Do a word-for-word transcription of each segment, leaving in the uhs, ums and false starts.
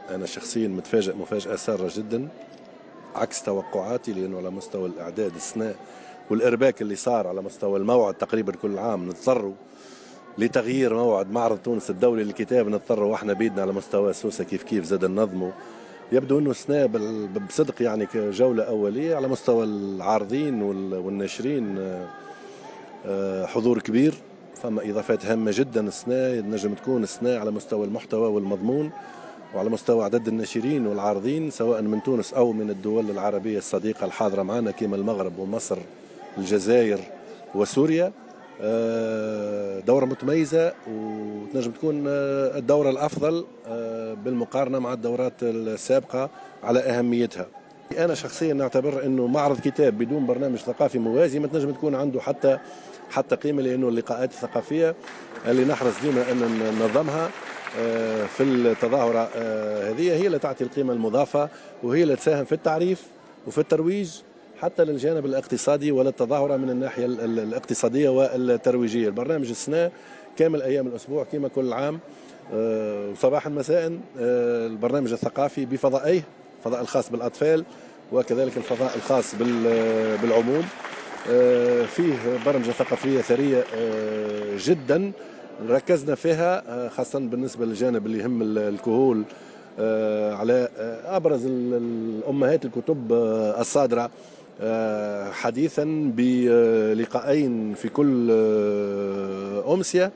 أنا شخصيا متفاجئ مفاجأة سارة جدا عكس توقعاتي، لأنه على مستوى الإعداد السنة والإرباك اللي صار على مستوى الموعد تقريبا كل عام نضطروا لتغيير موعد معرض تونس الدولي للكتاب، نضطروا واحنا بيدنا على مستوى سوسة كيف كيف زاد النظموا. يبدو أنه السنة بصدق يعني كجولة أولية على مستوى العارضين والناشرين حضور كبير، فما إضافات هامة جدا السنة نجم تكون السنة على مستوى المحتوى والمضمون وعلى مستوى عدد الناشرين والعارضين سواء من تونس أو من الدول العربية الصديقة الحاضرة معنا كما المغرب ومصر الجزائر وسوريا. دورة متميزة وتنجم تكون الدورة الأفضل بالمقارنة مع الدورات السابقة على أهميتها. أنا شخصيا نعتبر أنه معرض كتاب بدون برنامج ثقافي موازي ما تنجم تكون عنده حتى حتى قيمة، لأنه اللقاءات الثقافية اللي نحرص ديما أن ننظمها في التظاهرة هذه هي اللي تعطي القيمة المضافة وهي اللي تساهم في التعريف وفي الترويج حتى للجانب الاقتصادي وللتظاهرة من الناحية الاقتصادية والترويجية. البرنامج السنة كامل أيام الأسبوع كما كل عام صباحا مساء البرنامج الثقافي بفضائيه، الفضاء الخاص بالأطفال وكذلك الفضاء الخاص بالعموم. فيه برمجة ثقافية ثرية جدا ركزنا فيها خاصة بالنسبة للجانب اللي يهم الكهول على أبرز الأمهات الكتب الصادرة حديثا بلقاءين في كل أمسية،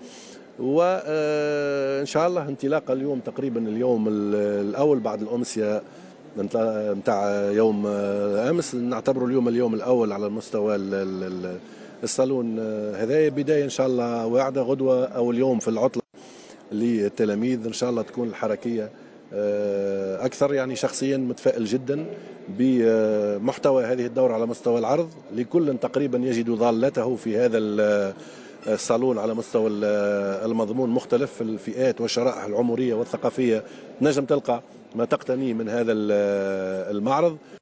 وإن شاء الله انطلاقة اليوم تقريبا اليوم الأول بعد الأمسية متاع يوم أمس نعتبره اليوم اليوم الأول على المستوى الصالون هذا بداية إن شاء الله واعدة غدوة أو اليوم في العطلة للتلاميذ إن شاء الله تكون الحركية أكثر. يعني شخصيا متفائل جدا بمحتوى هذه الدورة على مستوى العرض، لكل تقريبا يجد ضالته في هذا الصالون على مستوى المضمون مختلف الفئات والشرائح العمرية والثقافية نجم تلقى ما تقتنيه من هذا المعرض.